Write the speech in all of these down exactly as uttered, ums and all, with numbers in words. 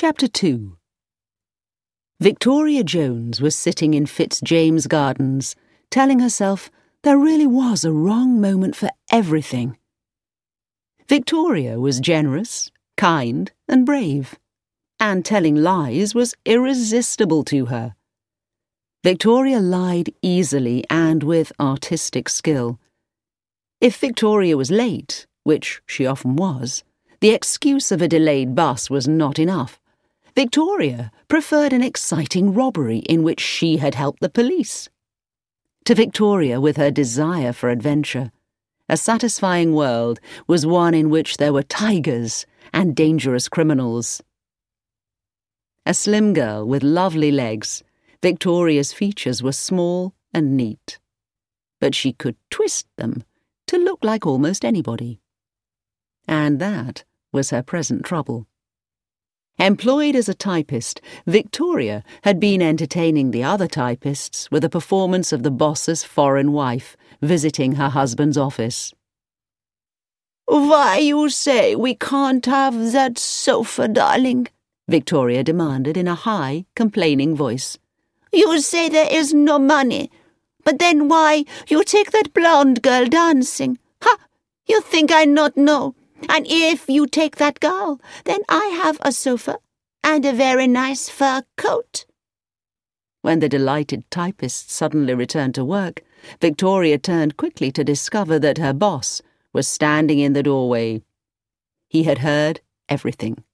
Chapter two. Victoria Jones was sitting in Fitzjames Gardens, telling herself there really was a wrong moment for everything. Victoria was generous, kind, and brave, and telling lies was irresistible to her. Victoria lied easily and with artistic skill. If Victoria was late, which she often was, the excuse of a delayed bus was not enough. Victoria preferred an exciting robbery in which she had helped the police. To Victoria, with her desire for adventure, a satisfying world was one in which there were tigers and dangerous criminals. A slim girl with lovely legs, Victoria's features were small and neat, but she could twist them to look like almost anybody. And that was her present trouble. Employed as a typist, Victoria had been entertaining the other typists with a performance of the boss's foreign wife visiting her husband's office. "Why you say we can't have that sofa, darling?" Victoria demanded in a high, complaining voice. "You say there is no money, but then why you take that blonde girl dancing? Ha! You think I not know? And if you take that girl, then I have a sofa and a very nice fur coat." When the delighted typist suddenly returned to work, Victoria turned quickly to discover that her boss was standing in the doorway. He had heard everything.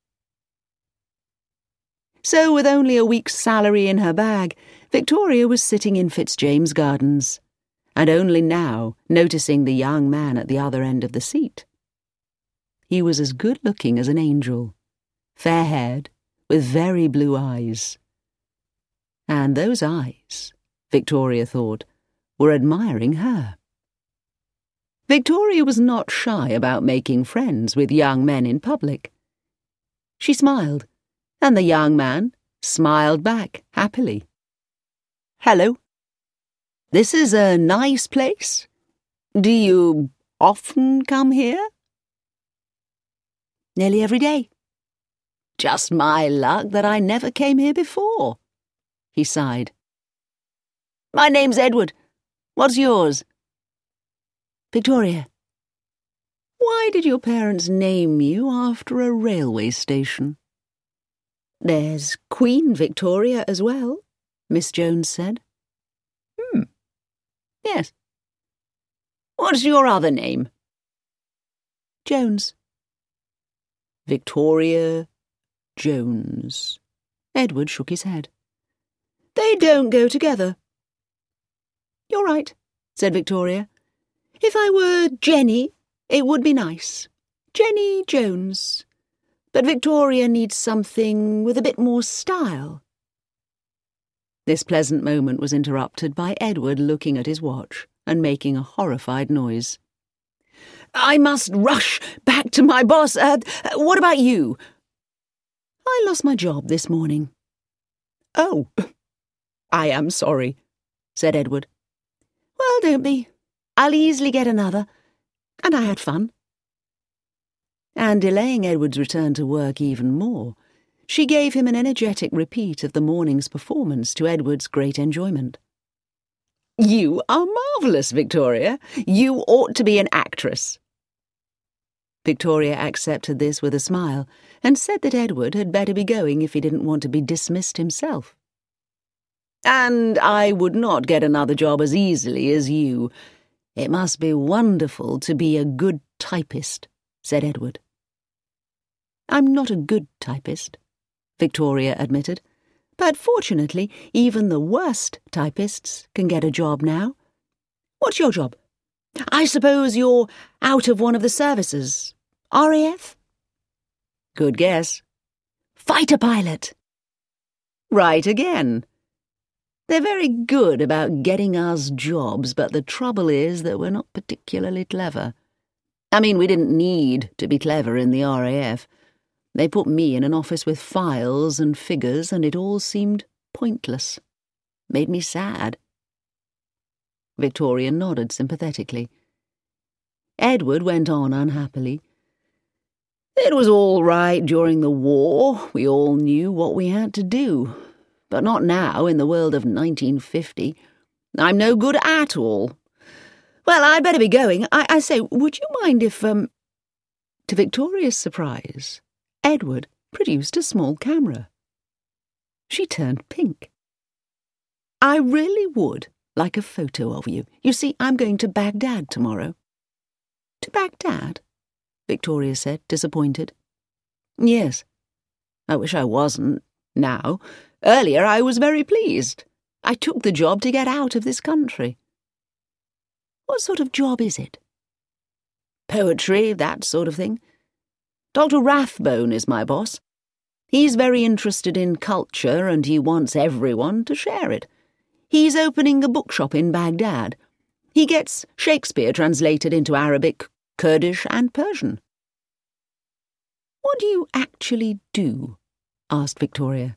So, with only a week's salary in her bag, Victoria was sitting in Fitzjames Gardens, and only now noticing the young man at the other end of the seat. He was as good-looking as an angel, fair-haired, with very blue eyes. And those eyes, Victoria thought, were admiring her. Victoria was not shy about making friends with young men in public. She smiled, and the young man smiled back happily. "Hello. This is a nice place. Do you often come here?" "Nearly every day." "Just my luck that I never came here before," he sighed. "My name's Edward. What's yours?" "Victoria." "Why did your parents name you after a railway station?" "There's Queen Victoria as well," Miss Jones said. "Hmm. Yes. What's your other name?" "Jones." "Victoria Jones." Edward shook his head. "They don't go together." "You're right," said Victoria. "If I were Jenny, it would be nice. Jenny Jones. But Victoria needs something with a bit more style." This pleasant moment was interrupted by Edward looking at his watch and making a horrified noise. "I must rush back to my boss. Uh, what about you?" "I lost my job this morning." "Oh, I am sorry," said Edward. "Well, don't be. I'll easily get another. And I had fun." And delaying Edward's return to work even more, she gave him an energetic repeat of the morning's performance to Edward's great enjoyment. "You are marvellous, Victoria. You ought to be an actress." Victoria accepted this with a smile and said that Edward had better be going if he didn't want to be dismissed himself. "And I would not get another job as easily as you. It must be wonderful to be a good typist," said Edward. "I'm not a good typist," Victoria admitted. "But fortunately, even the worst typists can get a job now. What's your job? I suppose you're out of one of the services. R A F? Good guess. Fighter pilot. Right again. They're very good about getting us jobs, but the trouble is that we're not particularly clever. I mean, we didn't need to be clever in the R A F. They put me in an office with files and figures, and it all seemed pointless. Made me sad." Victoria nodded sympathetically. Edward went on unhappily. It was all right during the war. We all knew what we had to do. But not now, in the world of nineteen fifty. I'm no good at all. Well, I'd better be going. I, I say, would you mind if, um... To Victoria's surprise, Edward produced a small camera. She turned pink. I really would like a photo of you. You see, I'm going to Baghdad tomorrow. To Baghdad? Victoria said, disappointed. Yes. I wish I wasn't, now. Earlier I was very pleased. I took the job to get out of this country. What sort of job is it? Poetry, that sort of thing. Doctor Rathbone is my boss. He's very interested in culture and he wants everyone to share it. He's opening a bookshop in Baghdad. He gets Shakespeare translated into Arabic, Kurdish and Persian. What do you actually do? Asked Victoria.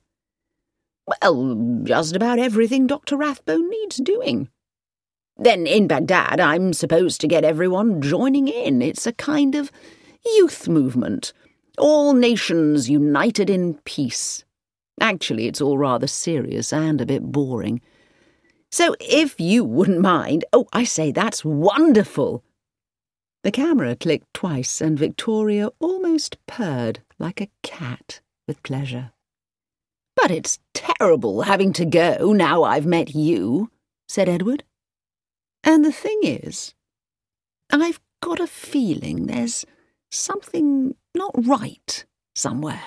Well, just about everything Doctor Rathbone needs doing. Then in Baghdad I'm supposed to get everyone joining in. It's a kind of youth movement. All nations united in peace. Actually, it's all rather serious and a bit boring. So if you wouldn't mind... Oh, I say, that's wonderful! The camera clicked twice and Victoria almost purred like a cat with pleasure. But it's terrible having to go now I've met you, said Edward. And the thing is, I've got a feeling there's something not right somewhere.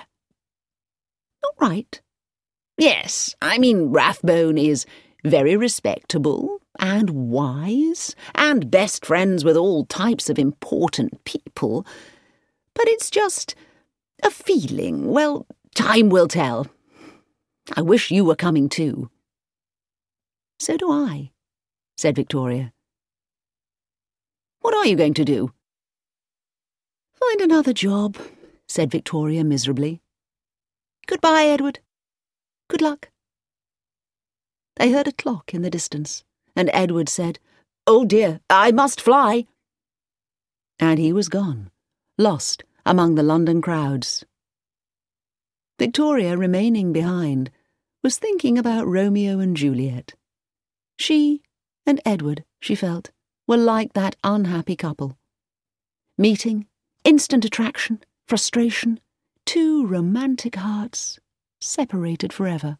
Not right? Yes, I mean Rathbone is very respectable and wise and best friends with all types of important people, but it's just a feeling. Well, time will tell. I wish you were coming too. So do I, said Victoria. What are you going to do? Find another job, said Victoria miserably. Goodbye, Edward. Good luck. They heard a clock in the distance, and Edward said, Oh dear, I must fly. And he was gone, lost among the London crowds. Victoria, remaining behind, was thinking about Romeo and Juliet. She and Edward, she felt, were like that unhappy couple. Meeting, instant attraction, frustration, two romantic hearts, separated forever.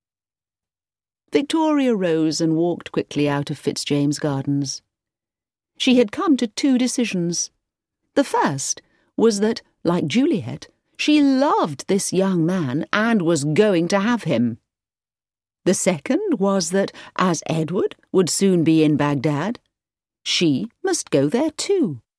Victoria rose and walked quickly out of Fitzjames Gardens. She had come to two decisions. The first was that, like Juliet, she loved this young man and was going to have him. The second was that, as Edward would soon be in Baghdad, she must go there too.